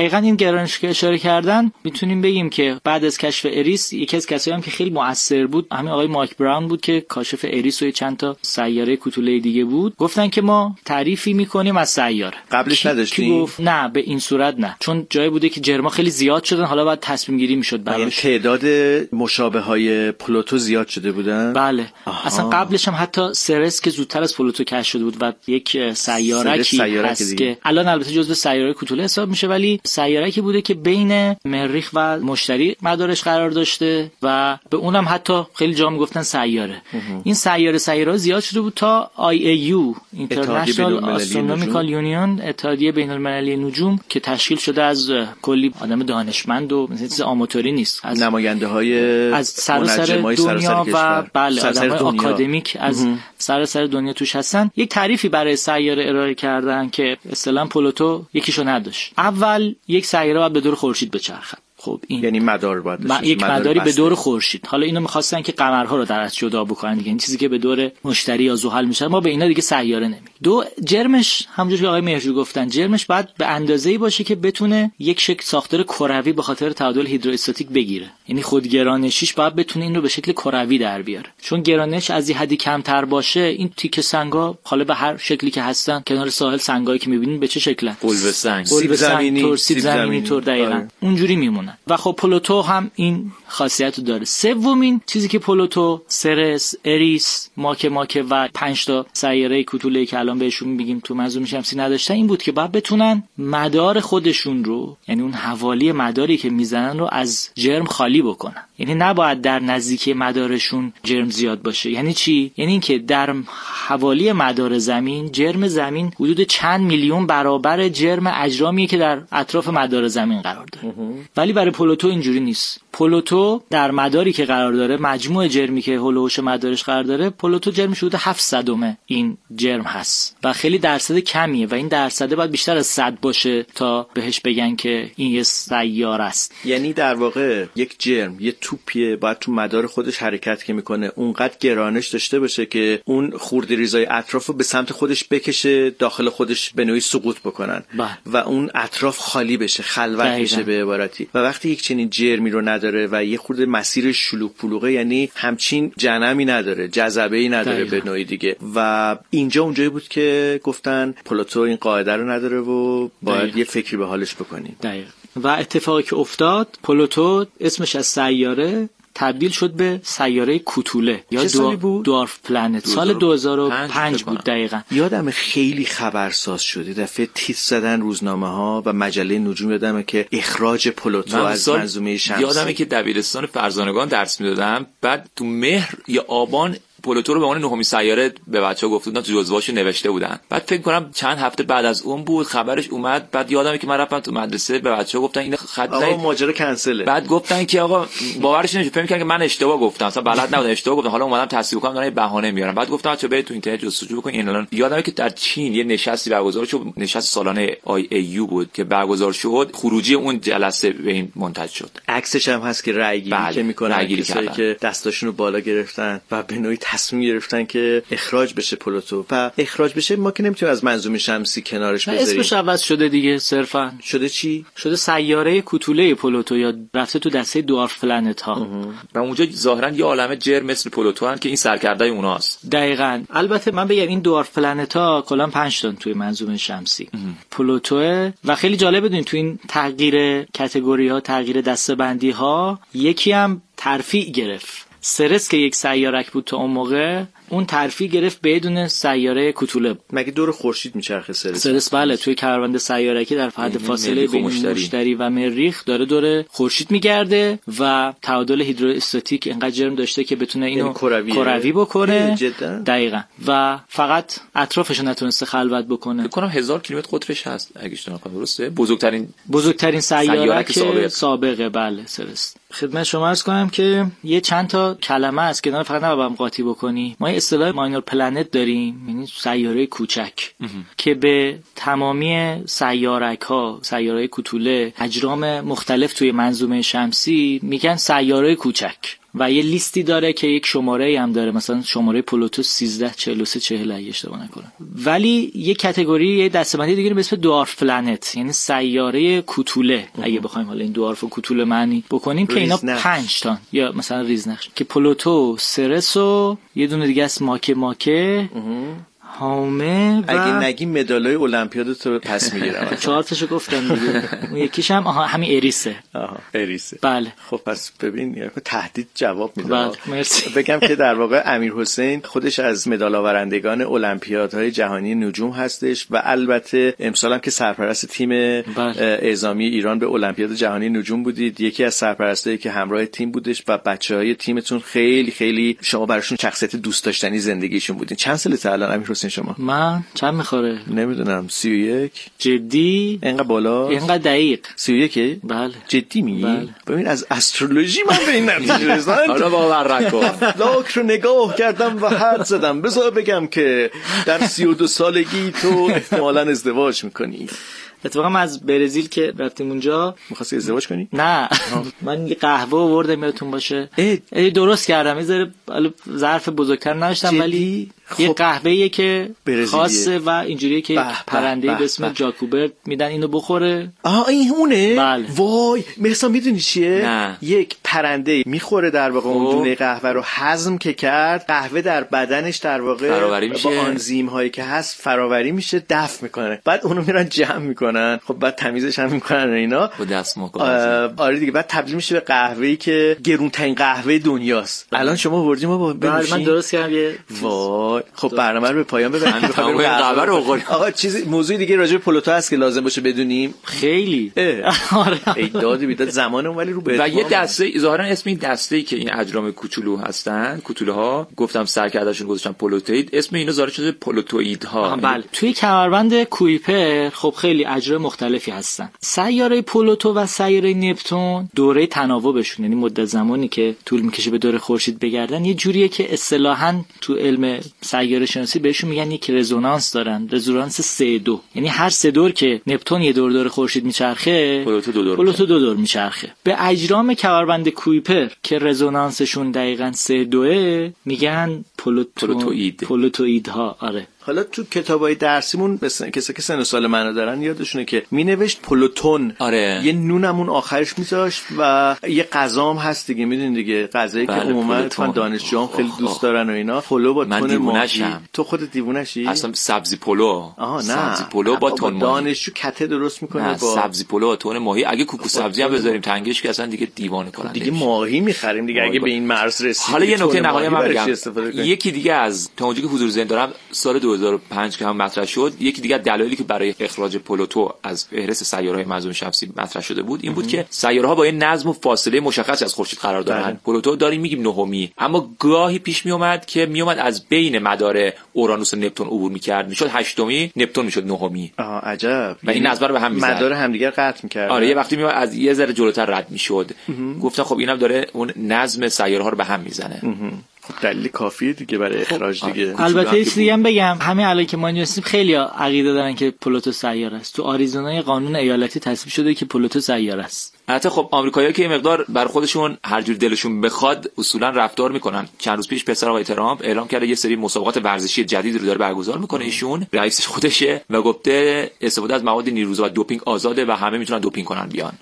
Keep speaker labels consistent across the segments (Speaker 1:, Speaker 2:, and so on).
Speaker 1: دقیقاً این گرانش که اشاره کردن میتونیم بگیم که بعد از کشف اریس یکی از کسایی هم که خیلی مؤثر بود همین آقای مایک براون بود که کاشف اریس و چند تا سیاره کوتوله دیگه بود. گفتن که ما تعریفی میکنیم از سیاره.
Speaker 2: قبلش نداشتیم؟
Speaker 1: گفت نه به این صورت نه، چون جایی بوده که جرم‌ها خیلی زیاد شدن، حالا باید تصمیم گیری میشد براش.
Speaker 2: تعداد مشابه‌های پلوتو زیاد شده بودن.
Speaker 1: بله. اصلا قبلش هم حتی سرس که زودتر از پلوتو کشف شده بود و یک سیاره‌ای هست که الان البته جزو سیاره کوتوله حساب میشه، ولی سیاره‌ای بوده که بین مریخ و مشتری مدارش قرار داشته و به اونم حتی خیلی جا میگفتن سیاره. این سیاره زیاد شده بود تا IAU International Astronomical Union، اتحادیه بین‌المللی نجوم که تشکیل شده از کلی آدم دانشمند و مثلا آماتوری نیست، از نماینده‌های از سراسر دنیا و بله آدم‌های آکادمیک از سراسر دنیا توش هستن. یک تعریفی برای سیاره ارائه کردن که اصطلاحاً پلوتو یکیشو نداشت. اول یک سیاره باید به دور خورشید بچرخد. خب این
Speaker 2: یعنی مدار باید
Speaker 1: یک مداری به دور خورشید. حالا اینو می‌خواستن که قمرها رو در از جدا بکنن دیگه، این چیزی که به دور مشتری یا زحل میشه ما به اینا دیگه سیاره نمیگیم. دو، جرمش همونجوری که آقای مهرجو گفتن جرمش باید به اندازه‌ای باشه که بتونه یک شکل ساختار کروی به خاطر تعادل هیدروئستاتیک بگیره، یعنی خودگرانشیش باید بتونه این رو به شکل کروی در بیاره. چون گرانش از این حدی کمتر باشه این تیکه سنگا حالا به هر شکلی که هستن کنار ساحل سنگایی که می‌بینید به چه شکلن؟
Speaker 2: قلب سنگ،
Speaker 1: سیب زمینی طور دقیقاً اونجوری میمونن. و خب پلوتو هم این خاصیت رو داره. سومین چیزی که پلوتو، سرس، اریس، ماکه و 5 تا سیاره کوتوله‌ای که الان بهشون میگیم تو منظومه شمسی نداشتن این بود که باید بتونن مدار خودشون رو، یعنی اون حوالی مداری که میزنن رو از جرم خالی بکنن. یعنی نباید در نزدیکی مدارشون جرم زیاد باشه. یعنی چی؟ یعنی اینکه در حوالی مدار زمین جرم زمین حدود چند میلیون برابر جرم اجرامیه که در اطراف مدار زمین قرار داره. ولی برای پلوتو اینجوری نیست. پلوتو در مداری که قرار داره، مجموع جرمی که هولوش مدارش قرار داره، پلوتو جرمش حدود 700 این جرم هست و خیلی درصد کمیه و این درصد باید بیشتر از 100 باشه تا بهش بگن که این یه سیاره است.
Speaker 2: یعنی در واقع یک جرم، یه توپیه، باید تو مدار خودش حرکت که میکنه اونقدر گرانش داشته باشه که اون خردریزای اطرافو به سمت خودش بکشه، داخل خودش به نوعی سقوط بکنن و اون اطراف خالی بشه، خلوت بشه به عبارتی. و وقتی یک چنین جرمی رو نداره و یه خورده مسیر شلوغ پلوغه، یعنی همچین جنمی نداره، جذبه‌ای نداره به نوعی دیگه. و اینجا اونجایی بود که گفتن پلوتو این قاعده رو نداره و باید یه فکری به حالش بکنیم.
Speaker 1: دقیقاً. و اتفاقی که افتاد، پلوتو اسمش از سیاره تبدیل شد به سیاره کوتوله یا دوارف پلنت. سال 2005 بود دقیقاً.
Speaker 2: یادم خیلی خبرساز شد، دفعه تیتر زدن روزنامه‌ها و مجله نجوم، یادمه که اخراج پلوتو از منظومه شمسی.
Speaker 3: یادمه که دبیرستان فرزانگان درس میدادم، بعد تو مهر یا آبان پلوتو رو به عنوان نهمین سیاره به بچه‌ها گفته بودن، تو جزوهاشو نوشته بودن. بعد فکر کنم چند هفته بعد از اون بود خبرش اومد. بعد یادمه که من رفتم تو مدرسه به بچه‌ها گفتن این خط
Speaker 2: آقا ماجرا کنسله.
Speaker 3: بعد گفتن که آقا باورش نمیشه، فکر می‌کنن که من اشتباه گفتم، اصلا بلد نبودم اشتباه گفتم. حالا اومدم تصحیح کنم، دارن بهانه میارن. بعد گفتم بچه‌ها برید تو اینترنت جستجو بکنید. این الان یادمه که در چین یه نشستی برگزار شد، نشست سالانه IAU بود که برگزار شد، خروجی اون جلسه به این منتج شد.
Speaker 2: عکسش هم هست که رأی گیری که می‌کنن، کسایی که دستاشون رو بالا گرفتن و به نوعی تصمیم گرفتن که اخراج بشه پلوتو. و اخراج بشه ما که نمیتونیم از منظومه شمسی کنارش بذاریم.
Speaker 1: اسمش عوض شده دیگه، صرفا
Speaker 2: شده چی؟
Speaker 1: شده سیاره کوتوله پلوتو یا رفته تو دسته دوارف پلنت ها.
Speaker 3: و اونجا ظاهرا یه عالمه جرم مثل پلوتو هست که این سرکرده‌ی اوناست.
Speaker 1: دقیقاً. البته من بگم این دوارف پلنت ها کلا 5 تا توی منظومه شمسی. پلوتو و خیلی جالب بدونید تو این تغییر کاتگوری ها، تغییر دسته‌بندی ها، یکی هم ترفیع گرفت. سرس که یک سیارک بود تا اون موقع، اون ترفیع گرفت بدون سیاره کوتوله.
Speaker 2: مگه دور خورشید میچرخه سرس؟
Speaker 1: سرس بله، توی کروند سیارکی در حد فاصله بین مشتری و مریخ داره دور خورشید میگرده و تعادل هیدروئستاتیک اینقدر جرم داشته که بتونه اینو کروی بکنه. دقیقاً. و فقط اطرافش نتونسته خلوت بکنه.
Speaker 3: فکر کنم 1000 کیلومتر قطرش هست اگه اشتباه نکنم، درسته؟
Speaker 1: بزرگترین سیارک سابقه. بله سرس. خدمت شما عرض کنم که یه چند تا کلمه است که نه فقط نباید قاطی بکنی. ما اصطلاح ماینور پلنت داریم، یعنی سیاره کوچک که به تمامی سیارک‌ها، سیاره کوتوله، اجرام مختلف توی منظومه شمسی میگن سیاره کوچک. و یه لیستی داره که یک شماره هم داره، مثلا شماره پلوتو 134340 اگه اشتباه نکنم. ولی یه کاتگوری، یه دسته‌بندی دیگه به اسم دوارف پلنت، یعنی سیاره کوتوله اگه بخوایم حالا این دوارف و کوتوله معنی بکنیم که اینا 5 تا یا مثلا ریزنقش که پلوتو، سرس و یه دونه دیگه است ماکه هامه و
Speaker 2: اگه نگی مدالای المپیاد تو پس میگیرم.
Speaker 1: 4 تاشو گفتم دیگه. اون یکیش هم همین اریسه.
Speaker 2: اریسه.
Speaker 1: بله.
Speaker 2: خب پس ببین یعنی تهدید جواب میده.
Speaker 1: بله مرسی.
Speaker 2: بگم که در واقع امیرحسین خودش از مدال آورندگان المپیادهای جهانی نجوم هستش و البته امسال هم که سرپرست تیم اعزامی ایران به المپیاد جهانی نجوم بودید، یکی از سرپرستایی که همراه تیم بودش و بچهای تیمتون خیلی خیلی شما براشون شخصیت دوست داشتنی زندگیشون بودین. چند سالته الان امیرحسین شما؟
Speaker 1: من چند میخوره؟
Speaker 2: نمیدونم 31.
Speaker 1: جدی؟
Speaker 2: اینقدر بالا؟
Speaker 1: اینقدر دقیق.
Speaker 2: 31؟
Speaker 1: بله.
Speaker 2: جدی میگی؟
Speaker 1: بله.
Speaker 2: ببین از استرولوژی من به این نتیجه رسیدم.
Speaker 3: حالا باور نکن.
Speaker 2: لاک رو نگاه کردم و حد زدم. بذار بگم که در 32 سالگی تو احتمالاً ازدواج میکنی.
Speaker 1: اتفاقا من از برزیل که رفتیم اونجا
Speaker 2: می‌خواستی ازدواج کنی؟
Speaker 1: نه من یه قهوه آوردم یادتون باشه درست کردم، یه ذره ظرف بزرگتر نداشتم ولی یه قهوه‌ایه که خاصه و اینجوریه که پرنده‌ای به اسم جاکوبرت میدن اینو بخوره.
Speaker 2: این اونه؟
Speaker 1: بله.
Speaker 2: وای مثلا میدونی چیه؟
Speaker 3: نه.
Speaker 2: یک پرنده میخوره در واقع اون دونه قهوه رو هضم که کرد، قهوه در بدنش در واقع با آنزیم هایی که هست فراوری میشه، دفع میکنه، بعد اونو میرن جمع میکنن، خب بعد تمیزش هم میکنن اینا
Speaker 3: با دستمال.
Speaker 2: آره دیگه، بعد تبدیل میشه به قهوه‌ای که گرونترین قهوه دنیاست. الان شما آوردیم ما
Speaker 1: بنوشیم. من درست کردم یه
Speaker 2: وای خب برنامه رو به پایان ببریم.
Speaker 3: قهوه رو بخوریم.
Speaker 2: آقا چیزی موضوع دیگه راجع به پلوتو هست که لازم باشه بدونیم؟
Speaker 1: خیلی
Speaker 2: آره ای دادی بیداد زمان ولی رو به
Speaker 3: و یه دسته ظاهرا اسم این دسته‌ای که این اجرام کوچولو هستن، کوتوله‌ها، گفتم سرکردهشون گذاشتن پلوتوئید، اسم اینا ظاهرا شده پلوتوئیدها.
Speaker 1: بله. توی کمربند کویپر خب خیلی اجرام مختلفی هستن. سیاره پلوتو و سیاره نپتون دوره تناوبشون، یعنی مدت زمانی که طول میکشه به دور خورشید بگردن، یه جوریه که اصطلاحاً تو علم سیاره شناسی بهشون میگن یک رزونانس دارن، رزونانس 3-2، یعنی هر 3 دور که نپتون یه دور خورشید میچرخه پلوتو 2 دور میچرخه. به اجرام کمربند کویپر که رزونانسشون دقیقاً 3-2 میگن پلوتوئیدها. آره
Speaker 2: حالا تو کتابای درسیمون کسایی که سن و سال منو دارن یادشونه که مینوشت پلوتون.
Speaker 3: آره.
Speaker 2: یه نونمون آخرش میذاشت و یه غذام هست دیگه، میدونین دیگه غذایی که عموما دانشجوام خیلی دوست دارن و اینا، پلو با تون ماهی. تو خودت دیوونه‌شی؟
Speaker 3: اصلا سبزی پلو.
Speaker 2: نه
Speaker 3: سبزی پلو با تون ماهی.
Speaker 2: دانشجو کته درست میکنه با
Speaker 3: سبزی پلو با تون ماهی. اگه کوکو سبزی هم بذاریم تنگش که اصلا دیگه دیوانه کننده.
Speaker 2: دیگه ماهی میخریم دیگه اگه به این مرز رسید.
Speaker 3: حالا یه نکته نهایی من بگم. یکی دیگه از تا اونجایی که حضور ذهن دارم سال 2005 که هم مطرح شد، یکی دیگه دلایلی که برای اخراج پلوتو از فهرست سیاره‌های منظومه شمسی مطرح شده بود این بود که سیاره‌ها با یه نظم و فاصله مشخصی از خورشید قرار دارن. پلوتو داریم میگیم نهمی، اما گاهی پیش میومد که میومد از بین مدار اورانوس و نپتون عبور میکرد، میشد هشتمی، نپتون میشد نهمی.
Speaker 2: عجب.
Speaker 3: و این نظم رو به هم میزد،
Speaker 2: مدار همدیگه قطع میکرد.
Speaker 3: آره یه وقتی میومد از یه ذره جلوتر رد میشد. گفتن خب اینم داره اون نظم سیاره‌ها رو به هم میزنه.
Speaker 2: خب دلیل کافیه دیگه برای اخراج دیگه.
Speaker 1: البته یه چیزی هم بگم، همین الان که ما اینجا هستیم خیلی عقیده دارن که پلوتو سیاره است. تو آریزونا قانون ایالتی تصویب شده که پلوتو سیاره است.
Speaker 3: البته خب آمریکایی‌ها که این مقدار بر خودشون هر جور دلشون بخواد اصولا رفتار میکنن. چند روز پیش پسر آقای ترامپ اعلام کرده یه سری مسابقات ورزشی جدید رو داره برگزار میکنه، ایشون رئیسش خودشه و گفته استفاده از مواد نیروزا و دوپینگ آزاده و همه میتونن دوپینگ کنن بیان.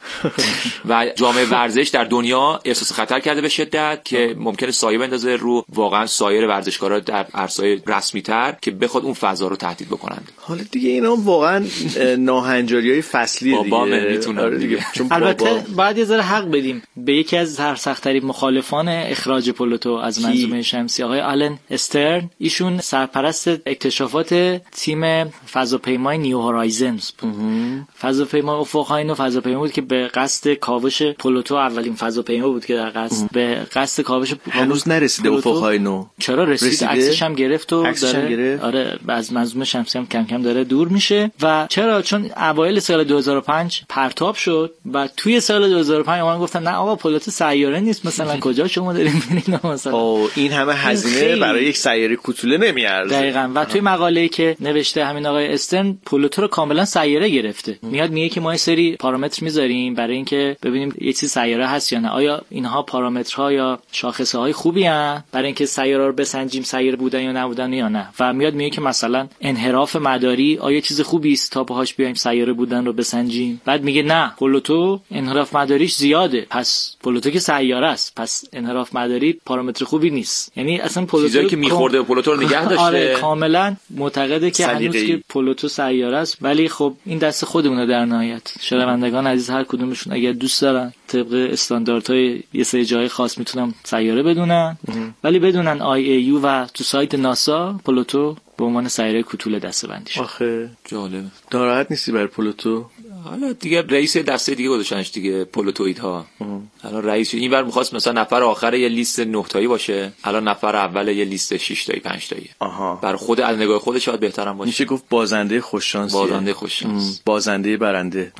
Speaker 3: و جامعه ورزش در دنیا احساس خطر کرده به شدت که ممکنه سایه بندازه رو واقعا سایر ورزشکارا در عرصه‌های رسمی‌تر که بخواد اون فضا رو تهدید بکنند.
Speaker 2: حالا دیگه اینا واقعا ناهنجاری‌های فصلیه دیگه.
Speaker 1: البته باید یه ذره حق بدیم به یکی از سرسخت‌ترین مخالفان اخراج پلوتو از منظومه شمسی، آقای آلن استرن. ایشون سرپرست اکتشافات تیم فضاپیمای نیو هورایزنز بود. فضاپیمای افق‌های فضاپیما بود که به قصد کاوش پلوتو، اولین فضاپیما بود که در قصد به قصد کاوش
Speaker 2: هنوز نرسیده افق‌های نو.
Speaker 1: چرا رسید؟ عکسش هم گرفت و داره آره از منظومه شمسی هم کم کم داره دور میشه. و چرا؟ چون اوایل سال 2005 پرتاب شد و توی سال 2005 من گفتن نه آقا پلوتو سیاره نیست، مثلا کجا شما دارین میرین مثلا
Speaker 2: این همه هزینه برای یک سیاره کوتوله نمیارزه.
Speaker 1: دقیقاً. و توی مقاله‌ای که نوشته همین آقای استرن، پلوتو رو کاملا سیاره گرفته. میاد میگه که ما یه سری پارامتر میذاریم برای اینکه ببینیم یه چیز سیاره هست یا نه، آیا اینها پارامترها یا شاخصه‌های خوبی ان برای اینکه سیاره رو بسنجیم سیاره بودن یا نبودن یا نه. و میاد میگه که مثلا انحراف مداری آیا چیز خوبی است تا باهاش بیایم سیاره بودن رو بسنجیم. بعد میگه نه، پلوتو انحراف مداریش زیاده، پس پلوتو که سیاره است، پس انحراف مداری پارامتر خوبی نیست. یعنی اصلا پلوتو
Speaker 3: چیزایی که میخورده پلوتو رو نگه داشته.
Speaker 1: آره کاملا معتقده که هنوز که پلوتو سیاره است، ولی خب این دست خودمونه در نهایت. شنوندگان عزیز هر کدومشون اگر دوست دارن طبق استانداردهای یه سری جای خاص میتونن سیاره بدونن، ولی بدونن IAU و تو سایت ناسا پلوتو به عنوان سیاره کوتوله دسته‌بندی شد.
Speaker 2: آخه
Speaker 3: جالب.
Speaker 2: ناراحت نیستی برای پلوتو؟
Speaker 3: حالا دیگه رئیس دسته دیگه گذاشتنش دیگه، پلوتوئیدها. الان رئیس این بر می‌خواست مثلا نفر آخر یه لیست 9 تایی باشه، الان نفر اول یه لیست 6 تایی 5 تایی. برای خود از نگاه خودش شاید بهترم باشه.
Speaker 2: میشه گفت بازنده خوششانس.
Speaker 3: بازنده خوششانس.
Speaker 2: بازنده برنده.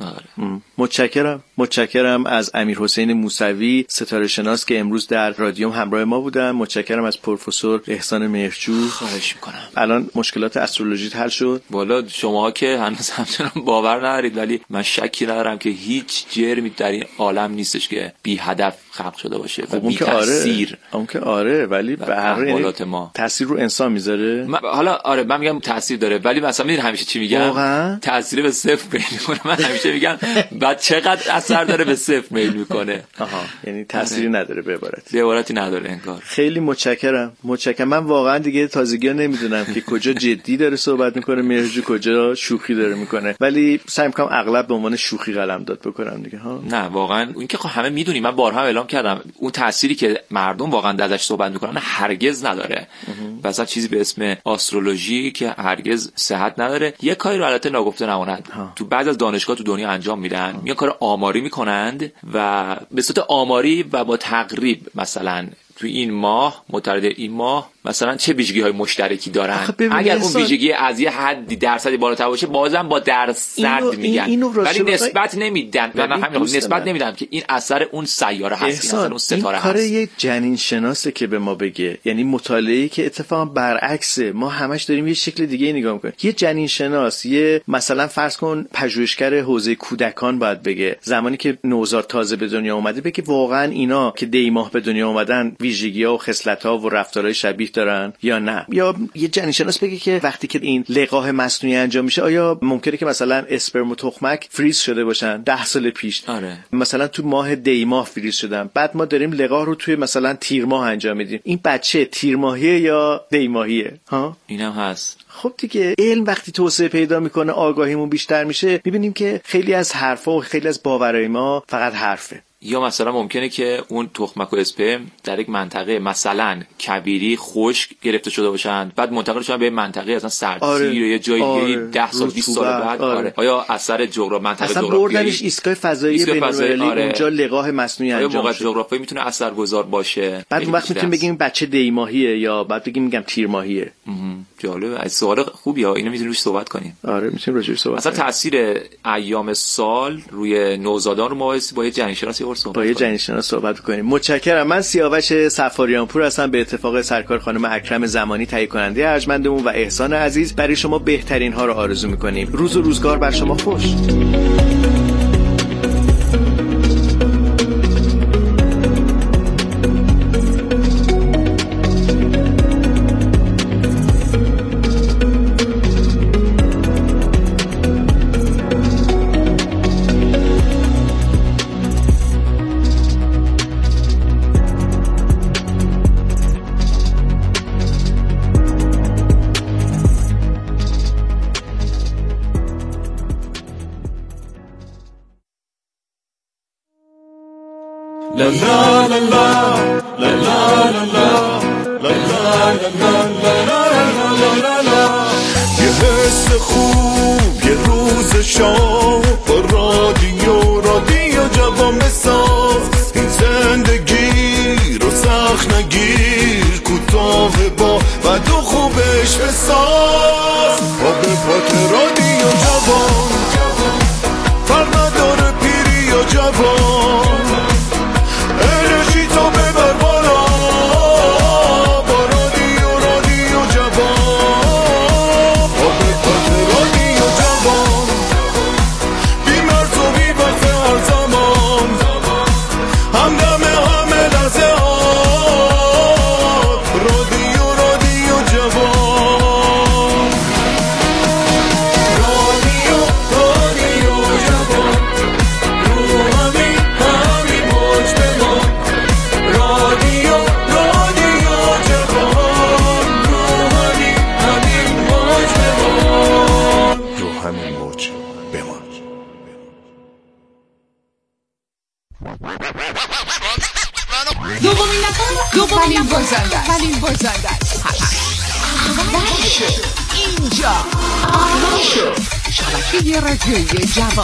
Speaker 3: آره.
Speaker 2: متشکرم از امیرحسین موسوی ستاره شناس که امروز در رادیوم همراه ما بودن. متشکرم از پروفسور احسان مهرجو.
Speaker 3: خواهش می‌کنم.
Speaker 2: الان مشکلات استرولوژیت حل شد؟
Speaker 3: والا شماها که هنوز همچنان باور ندارید، ولی من شکی ندارم که هیچ جرمی در این عالم نیستش که بی هدف خلق شده باشه و بی تاثیر.
Speaker 2: اون که آره ولی به هر حال تاثیر رو انسان میذاره.
Speaker 3: حالا آره من میگم تاثیر داره، ولی مثلا میدونی همیشه چی میگم؟ تاثیر به صفر میل میکنه. من همیشه میگم بعد چقدر اثر داره به صفر میل میکنه.
Speaker 2: یعنی تأثیری نداره به
Speaker 3: عبارتی نداره انگار.
Speaker 2: خیلی متشکرم. من واقعا دیگه تازگی‌ها نمیدونم که کجا جدی داره صحبت میکنه مهرجو، کجا شوخی داره میکنه، ولی سعی میکنم اغلب به عنوان شوخی قلمداد بکنم دیگه.
Speaker 3: نه واقعا این که همه میدونیم، من بارها اعلام کردم اون تأثیری که مردم واقعا ازش صحبت میکنن هرگز نداره. مثلا چیزی به اسم آسترولوژی که هرگز صحت نداره. یه کاری رو البته ناگفته نماند تو بعضی از دانشگاه تو دنیا انجام میدن، میان کار آماری میکنند و به صورت آماری و با تقریب مثلا تو این ماه متعدد این ماه مثلا چه ویژگی‌های مشترکی دارن. اگر اون ویژگی از یه حدی درصدی بالاتر باشه بازم با درصد میگن، ولی نسبت نمیدن. من همین نسبت نمیدن که این اثر اون سیاره هست، این اثر اون ستاره هست.
Speaker 2: این کار یه جنین شناسه که به ما بگه، یعنی مطالعه‌ای که اتفاقا برعکسه. ما همش داریم یه شکل دیگه نگاه می‌کنیم. یه جنین شناس، یه مثلا فرض کن پژوهشگر حوزه کودکان باید بگه زمانی که نوزاد تازه به دنیا اومده بگه واقعا اینا که دی ماه به دنیا اومدن ویژگی‌ها و خصلت‌ها و رفتارهای شبیه دارن یا نه. یا یه جنین شناس بگه که وقتی که این لقاح مصنوعی انجام میشه آیا ممکنه که مثلا اسپرم و تخمک فریز شده باشن 10 سال پیش. مثلا تو ماه دی ماه فریز شدن، بعد ما داریم لقاح رو توی مثلا تیر ماه انجام میدیم. این بچه تیر ماهیه یا دی ماهیه؟
Speaker 3: اینم هست.
Speaker 2: خب دیگه علم وقتی توسعه پیدا میکنه، آگاهیمون بیشتر میشه، میبینیم که خیلی از حرفا و خیلی از باورهای ما فقط حرفه.
Speaker 3: یا مثلا ممکنه که اون تخمک و اسپرم در یک منطقه مثلا کویری خشک گرفته شده باشن، بعد منتقل شدن به منطقه مثلا سردسیر یا یه جایی 10 سال 20 سال بعد. آیا اثر منطقه جغرافیایی
Speaker 2: بردنش ایستگاه فضایی بین‌المللی اونجا لقاح مصنوعی انجام شد،
Speaker 3: موقع جغرافیایی میتونه اثرگذار باشه.
Speaker 2: بعد اون وقت میتونیم بگیم بچه دی ماهیه یا بعد بگیم میگم تیر ماهیه.
Speaker 3: جالب. از سوال خوبیه، اینو میتونیم روش صحبت کنیم.
Speaker 2: آره میتونیم راجعش صحبت
Speaker 3: کنیم. مثلا تاثیر ایام سال روی نوزادان رو ما با یه جنین‌شناس
Speaker 2: با یه جنین‌شناس صحبت کنیم. متشکرم. من سیاوش صفاریان پور هستم، به اتفاق سرکار خانم اکرم زمانی تهیه کننده ارجمندمون و احسان عزیز برای شما بهترین ها رو آرزو می‌کنیم. روز و روزگار بر شما خوش.
Speaker 4: La la la la la la la la la la la. یه حس خوب یه روز شام با رادیو جوان بساز. این زندگی رو سخت نگیر، کوتاه با بد و خوبش بساز. با به پاک رادیو جوان فرق نداره پیری یا جوان.
Speaker 5: دومین بازنده اینجا آرمان شو شبکه رادیویی جوان.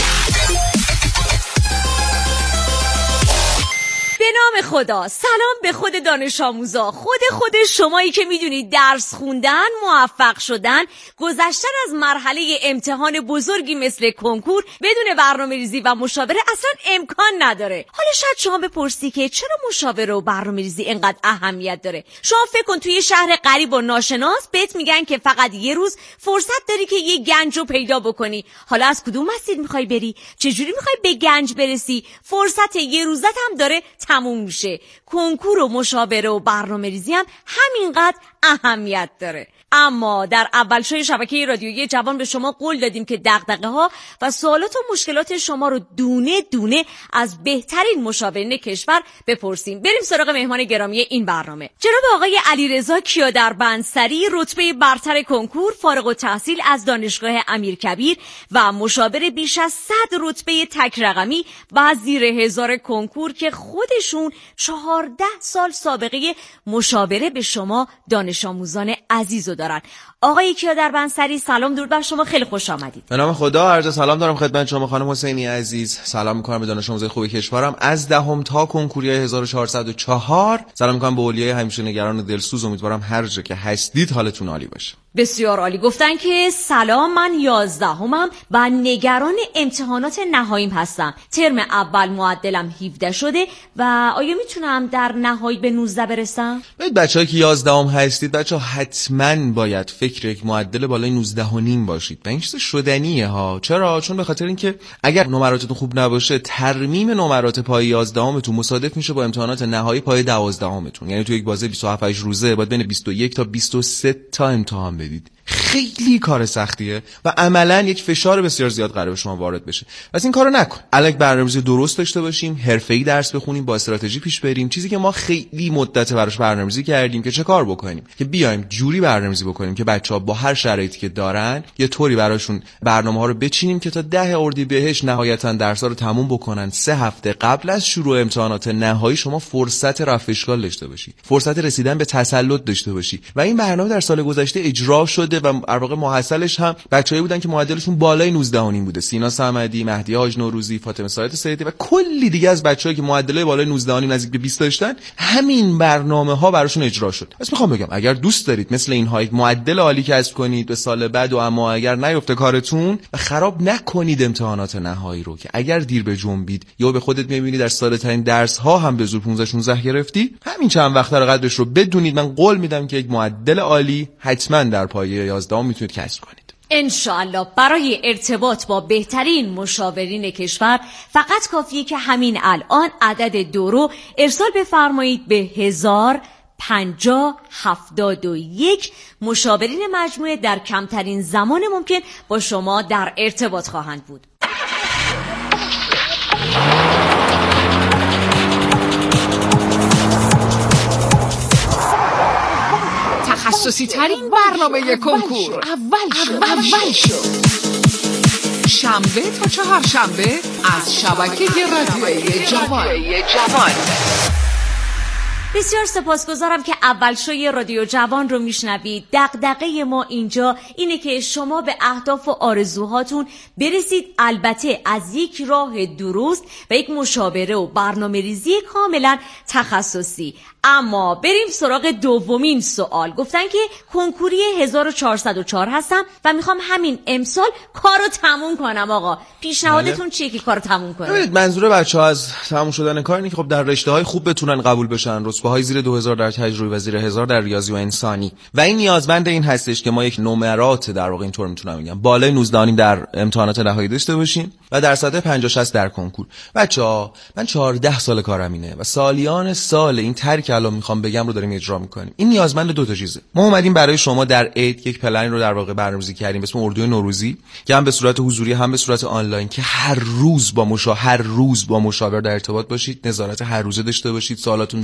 Speaker 6: به نام خدا، سلام به خود دانش آموزا، خود شمایی که میدونید درس خوندن، موفق شدن، گذشتن از مرحله امتحان بزرگی مثل کنکور بدون برنامه‌ریزی و مشاوره اصلا امکان نداره. حالا شاید شما بپرسی که چرا مشاوره و برنامه‌ریزی اینقدر اهمیت داره؟ شما فکر کن توی شهر غریب و ناشناس بهت میگن که فقط یه روز فرصت داری که یه گنج رو پیدا بکنی. حالا از کدوم مسیر میخوای بری؟ چجوری میخوای به گنج برسی؟ فرصت یه روزت هم داره تموم میشه. کنکور و مشاوره و برنامه‌ریزی هم همینقدر اهمیت داره. اما در اول شوی شبکه رادیویی جوان به شما قول دادیم که دغدغه‌ها و سوالات و مشکلات شما رو دونه دونه از بهترین مشاورین کشور بپرسیم. بریم سراغ مهمان گرامی این برنامه. جناب آقای علیرضا کیادربندسری، رتبه برتر کنکور، فارغ التحصیل از دانشگاه امیرکبیر و مشاور بیش از 100 رتبه تک رقمی و زیر 1000 کنکور که خودشون 14 سال سابقه مشاوره به شما دانش آموزان عزیز دارن. آقای کیادربندسری، سلام، درود بر شما، خیلی خوش آمدید.
Speaker 7: به نام خدا، عرض سلام دارم خدمت شما خانم حسینی عزیز. سلام می‌کنم به دانش آموزای خوب کشورم از دهم تا کنکوری 1404. سلام می‌کنم به اولیای همیشه نگران و دلسوز. امیدوارم هر جا که هستید حالتون عالی باشه.
Speaker 6: بسیار عالی. گفتن که سلام، من 11مم و نگران امتحانات نهاییم هستم. ترم اول معدلم 17 شده و آیا میتونم در نهایی به 19 برسم؟
Speaker 7: بچه‌ها که 11ام هستید، بچه‌ها حتما باید فکر یک معدل بالای 19.5 باشید. و این چیز شدنیه ها. چرا؟ چون به خاطر اینکه اگر نمراتتون خوب نباشه، ترمیم نمرات پای 11متون مصادف میشه با امتحانات نهایی پای 12متون. یعنی تو یک بازه 27 روزه باید بین 21 تا 23 تا امتحان بدید. خیلی کار سختیه و عملاً یک فشار بسیار زیاد قراره به شما وارد بشه. پس این کارو نکن. الان برنامه‌ریزی درست داشته باشیم، حرفه‌ای درس بخونیم، با استراتژی پیش بریم. چیزی که ما خیلی مدت براش برنامه‌ریزی کردیم که چه کار بکنیم، که بیایم جوری برنامه‌ریزی بکنیم که بچه‌ها با هر شرایطی که دارن یه طوری براشون برنامه‌ها رو بچینیم که تا 10 اردیبهشت نهایتاً درس‌ها رو تموم بکنن. 3 هفته قبل از شروع امتحانات نهایی شما فرصت رفع اشکال داشته باشی، فرصت رسیدن به تسلط داشته باشی. و این برنامه در سال گذشته اجرا شده و در واقع محصلش هم بچه‌ای بودن که معدلشون بالای 19.5 بوده. سینا صمدی، مهدی حاج نوروزی، فاطمه سایت سیدی و کلی دیگه از بچه‌ای که معدلای بالای 19.5 نزدیک به 20 داشتن، همین برنامه‌ها براشون اجرا شد. پس میخوام بگم اگر دوست دارید مثل اینها یک معدل عالی کسب کنید به سال بعد، و اما اگر نیفته کارتون و خراب نکنید امتحانات نهایی رو، که اگر دیر به جنبید یا به خودت می‌بینی در ساده‌ترین درس‌ها هم به زور 15-16 گرفتی، همین چند وقت رو قدرش رو بدونید. من قول میدم که یک معدل عالی حتما در پایه 11 میتونید کسب کنید.
Speaker 6: انشاءالله. برای ارتباط با بهترین مشاورین کشور فقط کافیه که همین الان عدد 2 رو ارسال بفرمایید به 105071. مشاورین مجموعه در کمترین زمان ممکن با شما در ارتباط خواهند بود.
Speaker 5: تخصصی ترین برنامه کنکور اول شو شنبه تا چهارشنبه از شبکه رادیویی جوان.
Speaker 6: بسیار سپاسگزارم که اول شوی رادیو جوان رو میشنوید. دغدغه ما اینجا اینه که شما به اهداف و آرزوهاتون برسید، البته از یک راه درست و یک مشاوره و برنامه‌ریزی کاملا تخصصی. اما بریم سراغ دومین سوال. گفتن که کنکوری 1404 هستم و میخوام همین امسال کارو تموم کنم. آقا پیشنهادتون چیه که کارو تموم کنم؟
Speaker 7: ببینید، منظور بچه‌ها از تموم شدن کار اینه که خب در رشته‌های خوب بتونن قبول بشن، رتبه‌های زیر 2000 در تجربی و زیر 1000 در ریاضی و انسانی. و این نیازمند این هستش که ما یک نمرات در واقع اینطور میتونم بگم بالای 19.5 در امتحانات نهایی داشته باشیم و در سطح 50-60 در کنکور. بچه‌ها من 14 سال کارم اینه و سالیان سال این طرحی که الان میخوام بگم رو داریم اجرا میکنیم. این نیازمند دو تا چیزه. ما اومدیم برای شما در عید یک پلن رو در واقع برنامه‌ریزی کردیم به اسم اردوی نوروزی که هم به صورت حضوری هم به صورت آنلاین، که هر روز با مشاور در ارتباط باشید، نظارت هر روزه داشته باشید، سوالاتون در لحظه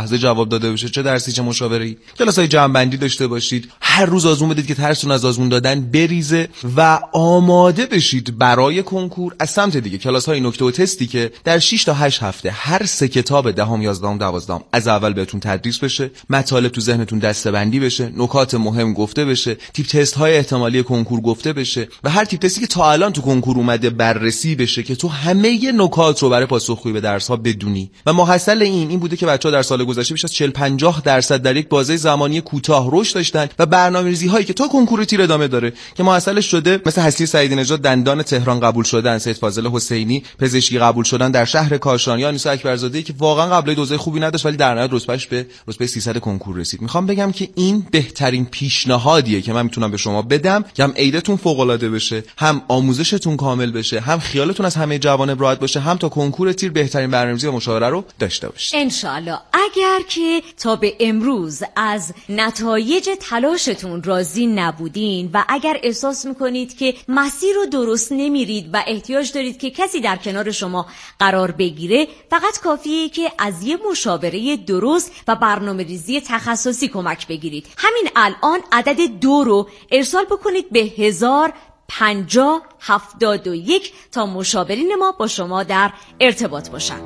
Speaker 7: لحظه جواب داده بشه، چه درسی چه مشاوره‌ای. کلاسای جمع‌بندی داشته باشید، هر روز آزمون بدید که ترستون از آزمون دادن بریزه و آماده بشید برای کنکور. از سمت دیگه کلاس‌های نکته و تستی که در 6 تا 8 هفته هر 3 کتاب دهم، 11ام، 12ام از اول بهتون تدریس بشه، مطالب تو ذهنتون دسته‌بندی بشه، نکات مهم گفته بشه، تیپ تست‌های احتمالی کنکور گفته بشه و هر تیپ تستی که تا الان تو کنکور اومده بررسی بشه که تو همه نکات رو برای پاسخگویی به درس‌ها بدونی. و محصل این بوده که بچه‌ها در سال گذشته بیش از 40-50% در یک بازه زمانی کوتاه رشد داشتن و برنامه‌ریزی‌هایی که تا کنکور تیر ادامه داره که محصلش شده مثل حسین سعیدی نژاد دندان تهران قبول شدن، سید فاضل حسینی پزشکی قبول شدن در شهر کاشان، یا نیسا اکبرزاده‌ای که واقعا قبلای دوزه خوبی نداشت ولی در نهایت رتبهش به رتبه 300 کنکور رسید. میخوام بگم که این بهترین پیشنهادیه که من میتونم به شما بدم که هم عیدتون فوق‌العاده بشه، هم آموزشتون کامل بشه، هم خیالتون از همه جوانب راحت باشه، هم تا کنکور تیر بهترین برنامه‌ریزی و مشاوره رو داشته باشید.
Speaker 6: ان شاءالله. اگر که تا به امروز از نتایج تلاشتون راضی نبودین و اگر احساس میکنید که مسیر رو درست نمیرید و احتیاج دارید که کسی در کنار شما قرار بگیره، فقط کافیه که از یه مشاوره درست و برنامه‌ریزی تخصصی کمک بگیرید. همین الان عدد 2 رو ارسال بکنید به 105071 تا مشاورین ما با شما در ارتباط باشن.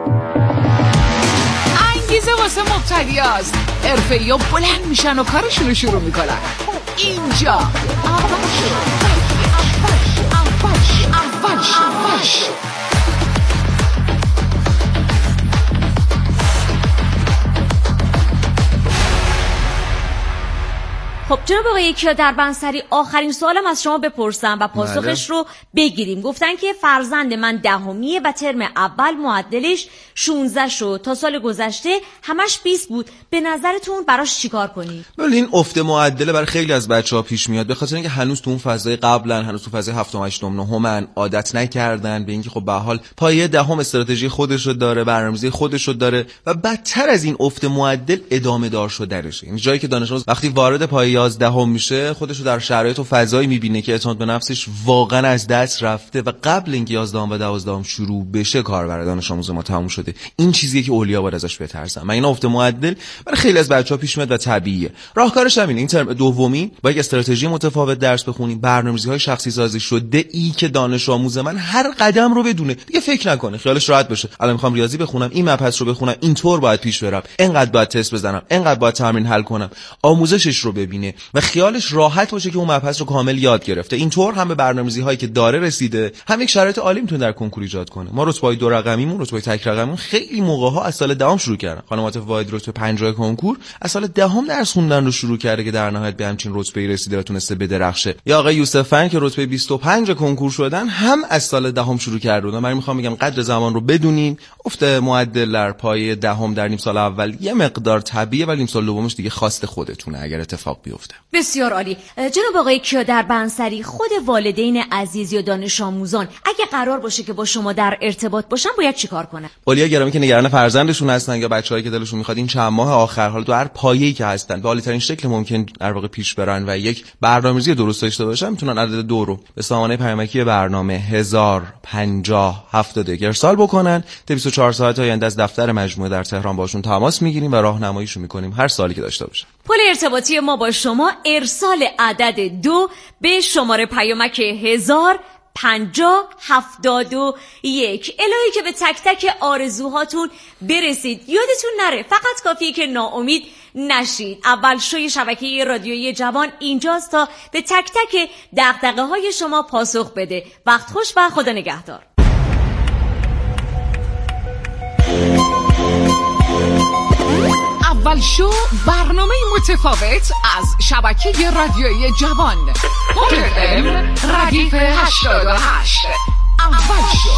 Speaker 5: انگیزه واسه مبتدیاست، حرفه‌ای‌ها بلند میشن و کارشون رو شروع میکنن. اینجا اول شو.
Speaker 6: خب جناب آقای کیا در بنصری، آخرین سوالم از شما بپرسم و پاسخش رو بگیریم. گفتن که فرزند من دهمیه و ترم اول معدلش 16 شد، تا سال گذشته همش 20 بود. به نظرتون براش چیکار کنیم؟
Speaker 7: ولی این افت معدله برای خیلی از بچه‌ها پیش میاد به خاطر اینکه هنوز تو اون فضای قبلن، هنوز تو فضای 7م 8م 9م عادت نکردن به اینکه خب به حال پایه دهم استراتژی خودش رو داره، برنامه‌ریزی خودش رو داره و بدتر از این افت معدل ادامه دار شدنشه. این جایی که دانش آموز وقتی وارد پایه 11م میشه خودش رو در شرایط و فضایی میبینه که اعتماد به نفسش واقعا از دست رفته و قبل اینکه 11م و 12م شروع بشه کار برای دانش آموز ما تموم شده. این چیزیه که اولیا باید ازش بترسن. من این افت معدل برای خیلی از بچه‌ها پیش میاد و طبیعیه. راهکارش همینه. این ترم دومی با یک استراتژی متفاوت درس بخونیم، برنامه‌ریزی‌های شخصی سازی شده ای که دانش آموز من هر قدم رو بدونه، دیگه فکر نکنه، خیالش راحت باشه. الان میخوام ریاضی بخونم، این مبحث رو بخونم، اینطور باید پیش برم، اینقدر باید تست بزنم، اینقدر باید تمرین حل کنم. آموزشش رو ببینه و خیالش راحت باشه که اون مبحث رو کامل یاد گرفته. اینطور هم به برنامه‌ریزی‌هایی که داره رسیده، هم یک شرایط عالی میتونه در کنکور ایجاد کنه. ما رتبه‌های 2 رقمیمون، رتبه تک رقمیمون خیلی موقع‌ها از سال دهم شروع کردن. خانم عاطفه واحد رتبه 50 کنکور از سال دهم درس خوندن رو شروع کرده که در نهایت به همچین رتبه‌ای رسیده و تونسته بدرخشه. یا آقای یوسفن که رتبه 25 کنکور شدن هم از سال دهم شروع کردن. من میخوام بگم قدر زمان رو بدونین. افت معدل در پایه دهم در نیم سال اول یه مقدار طبیعیه ولی نیم سال دومش دیگه خواست خودتونه اگر اتفاق بیفته.
Speaker 6: بسیار عالی. جناب آقای کیا در بنصری، خود والدین عزیز یا دانش آموزان اگه قرار باشه که با شما در ارتباط باشن باید چیکار کنن؟
Speaker 7: اولیا گرامی که نگران فرزندشون هستن یا بچه‌هایی که دلشون میخواد این چند ماه آخر حال تو هر پایه‌ای که هستن به عالی‌ترین شکل ممکن در واقع پیش برن و یک برنامه‌ریزی درست داشته باشن، میتونن عدد 2 رو به سامانه پیامکی برنامه 105071 ارسال بکنن. تا 24 ساعت آینده از دفتر مجموعه در تهران باشون تماس میگیریم و راهنماییشون میکنیم هر سالی که داشته باشن.
Speaker 6: پل ارتباطی ما با شما ارسال عدد 2 به شماره پیامک 105071. الهی که به تک تک آرزوهاتون برسید. یادتون نره فقط کافیه که ناامید نشید. اول شوی شبکه رادیویی جوان اینجاست تا به تک تک دغدغه‌های شما پاسخ بده. وقت خوش و خدا نگهدار.
Speaker 5: اول شو برنامه متفاوت از شبکه رادیویی جوان FM ردیف 88. اول شو.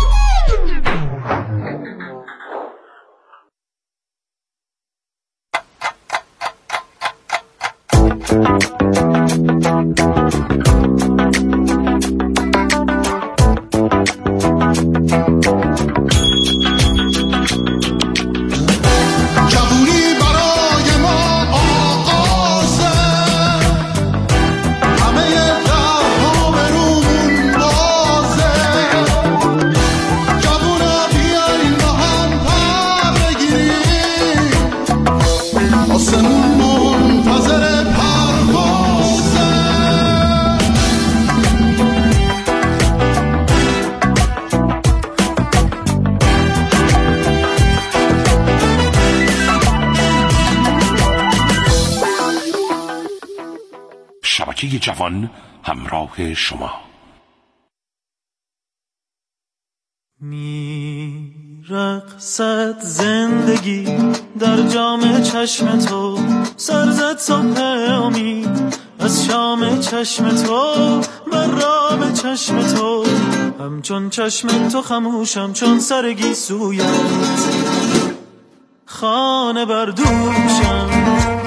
Speaker 8: بچه جوان همراه شما.
Speaker 9: میرقصد زندگی در جام چشم تو، سرزد صبح امید از شام چشم تو، برام چشم تو، همچون چشم تو خموشم چون سرگی سویت، خانه بردوشم.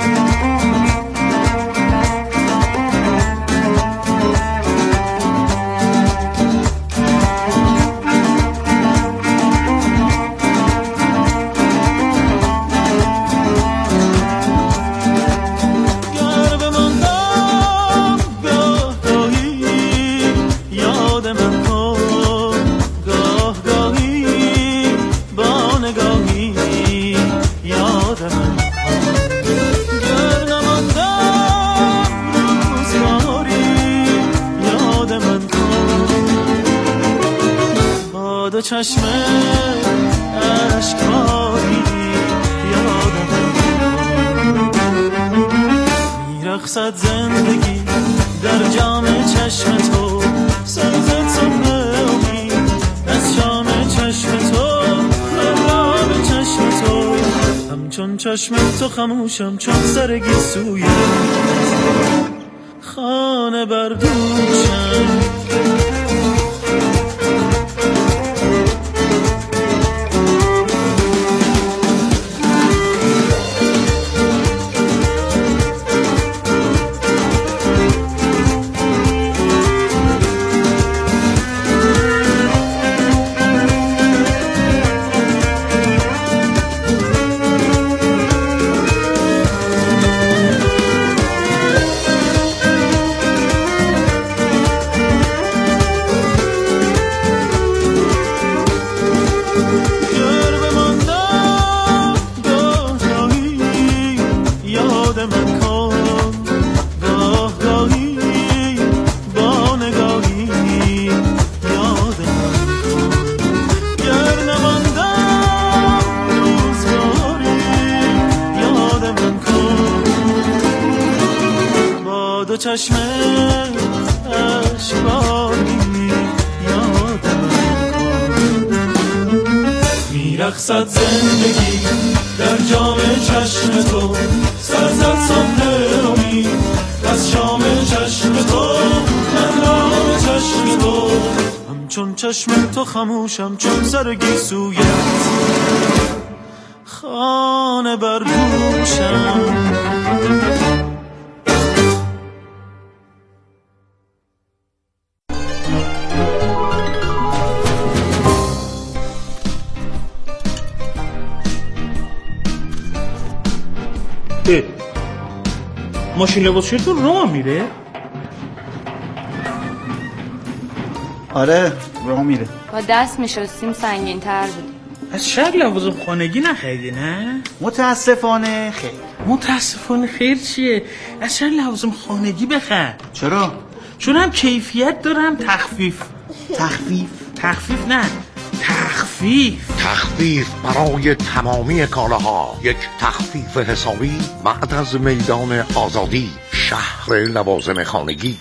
Speaker 9: چشم اشکباری یادم میرقصد زندگی در جام چشم تو، سرزد صبح امید از شام چشم تو، برام چشم تو، همچون چشم تو خموشم چون سرگی سویت، خانه بردوشم. چشم اشکباری یادم میرقصد زندگی در جام چشم تو، سرزد صبح امید از شام چشم تو، برام چشم تو، همچون چشم تو خموشم چون سرگی سویت، خانه بردوشم.
Speaker 10: ماشین لباسشویی تو راه میره؟
Speaker 11: آره راه میره.
Speaker 12: با دست میشستیم سنگین تر بود.
Speaker 10: از شاید لوازم خانگی نخریدی نه؟
Speaker 11: متاسفانه خیر.
Speaker 10: متاسفانه خیر چیه؟ از شاید لوازم خانگی بخر.
Speaker 11: چرا؟
Speaker 10: چون هم کیفیت دارم تخفیف. تخفیف نه،
Speaker 8: تخفیف برای تمامی کالاها. یک تخفیف حسابی بعد از میدان آزادی، شهر لوازم خانگی.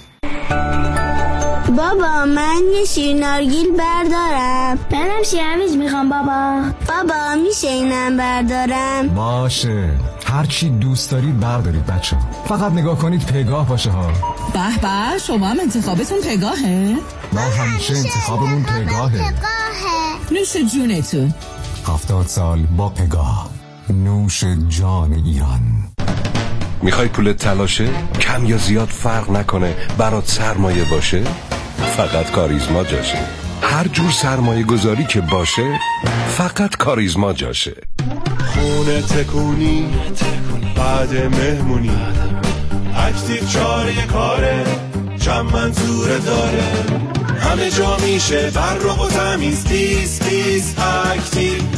Speaker 13: بابا من یه شیر نارگیل بردارم. منم شیرمیز میخوام بابا میشه اینم بردارم؟
Speaker 14: باشه، هر چی دوست دارید بردارید بچه، فقط نگاه کنید پگاه باشه ها.
Speaker 5: به شما هم انتخابتون پگاهه؟
Speaker 14: ما همیشه انتخابمون پگاهه.
Speaker 5: نوش جونتون.
Speaker 14: 70 سال با پگاه، نوش جان ایران.
Speaker 8: میخوای پولت تلاشه؟ کم یا زیاد فرق نکنه، برات سرمایه باشه؟ فقط کاریزما جاشه. هر جور سرمایه گذاری که باشه فقط کاریزما جاشه.
Speaker 4: خونه تکونی بعد مهمونی، اکتیو چاره کاره، چند منظوره داره، همه جا میشه فرق و تمیز، تیز اکتیو